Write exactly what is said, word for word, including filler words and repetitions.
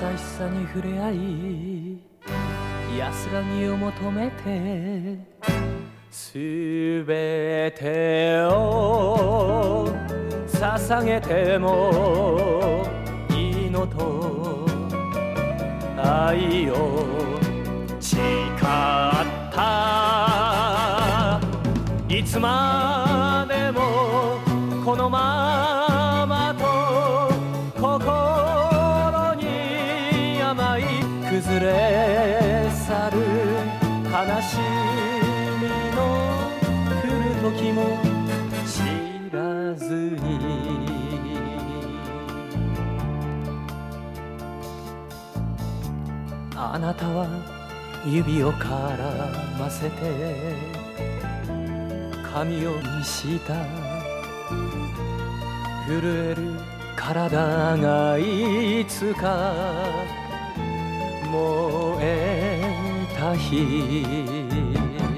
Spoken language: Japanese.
しさに触れ合い安らぎを求めてすべてを捧げてもいいのと愛を誓ったいつまでもこのままと心に甘い崩れ去る悲しみの来る時も知らずにあなたは指を絡ませて髪を見した震える体がいつか燃えた日